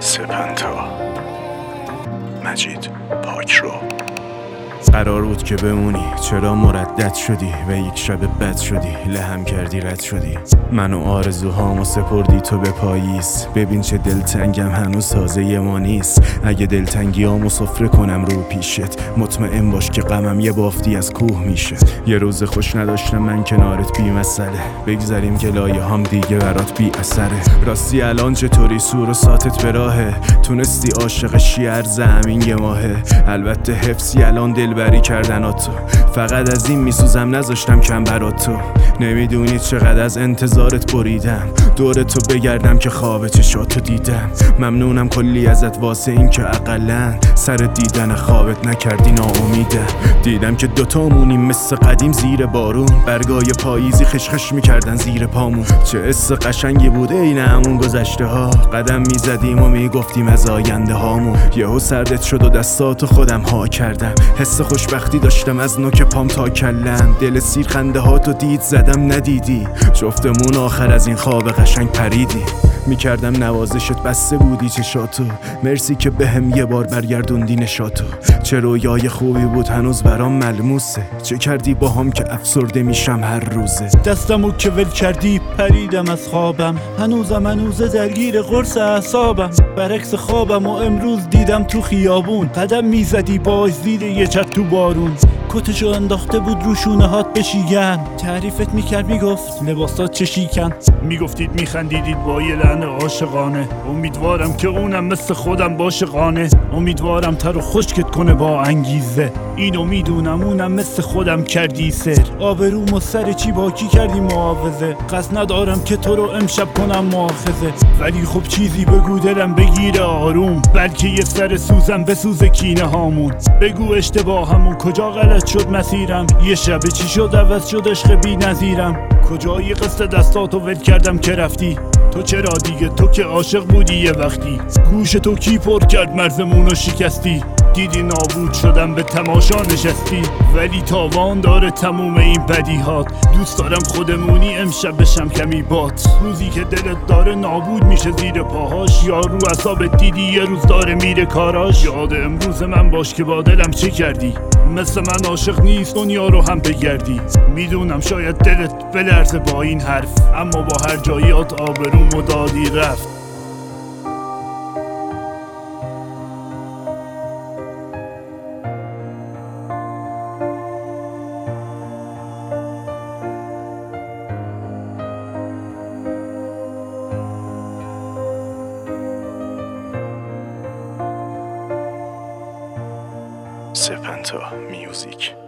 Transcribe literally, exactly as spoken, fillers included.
سپنتا مجید پاکرو. قرار بود که بمونی، چرا مردد شدی و یک شب بد شدی، لهم کردی رد شدی، من و آرزوهامو سپردی تو به پاییز. ببین چه دلتنگم، هنوز تازه ما نیست. اگه دلتنگیامو سفره کنم رو پیشت، مطمئن باش که غمم یه بافتی از کوه میشه. یه روز خوش نداشتم من کنارت بی مسئله، بگذاریم که لایه هم دیگه برات بی اثره. راستی الان چطوری؟ سور و ساتت به راهه؟ تونستی عاشق شیعر زمین یه ماهه؟ البته حفظی الان دل بری کردن تو، فقط از این میسوزم نذاشتم کم برات تو. نمیدونی چقدر از انتظارت بریدم، دور تو بگردم که خواب چشاتو دیدم. ممنونم کلی ازت واسه این که اقلن سر دیدن خوابت نکردی ناامیدم. دیدم که دوتامونیم مثل قدیم زیر بارون، برگای پاییزی خشخش میکردن زیر پامون. چه حس قشنگی بود این همون گذشته ها، قدم میزدیم و میگفتیم از آینده هامون. یهو سردت شد و دستاتو خودم ها کردم، حس خوشبختی داشتم از نوک پام تا کلم. دل سیر خنده هاتو دید زدم ندیدی، جفتمون آخر از این خواب قشنگ پریدی. میکردم نوازشت بسته بودی چشاتو، مرسی که بهم یه بار برگردوندی نشاتو. چه رویای خوبی بود هنوز برام ملموسه، چه کردی با هم که افسرده میشم هر روزه. دستمو که ول کردی پریدم از خوابم، هنوزم هنوزه درگیر قرص اعصابم. برعکس خوابم و امروز دیدم تو خیابون، قدم میزدی باش زیر یه چت تو بارون. کتشو انداخته بود رو شونه هات بشیگن، تعریفت میکرد میگفت لباسات چه شیکن. میگفتید میخندیدید با یه لحن عاشقانه، امیدوارم که اونم مثل خودم باشه قانه. امیدوارم تر و خشکت کنه با انگیزه، اینو میدونم اونم مثل خودم کردی سر. آبروم و سر چی باکی کردی محافظه، قصد ندارم که تو رو امشب کنم مؤاخذه. ولی خب چیزی بگو دلم بگیره آروم، بلکه یه سر سوزم بسوزه کینه هامون. بگو اشتباهمون کجا غلط شد مسیرم، یه شب چی شد عوض شد عشق بی نظیرم. کجایی قصد دستاتو ول کردم که رفتی، تو چرا دیگه؟ تو که عاشق بودی یه وقتی، گوش تو کی پر کرد مرزمونو شکستی. دیدی نابود شدم به تماشا نشستی، ولی تاوان داره تموم این بدیهات. دوست دارم خودمونی امشب بشم کمی بات، روزی که دلت داره نابود میشه زیر پاهاش. یا رو اعصابت دیدی یه روز داره میره کاراش. یاد امروز من باش که با دلم چه کردی، مثل من عاشق نیست دنیا رو هم بگردی. میدونم شاید دلت بلرزه با این حرف، اما با هر جاییات آبروم و دادی رفت. سپنتا میوزیک.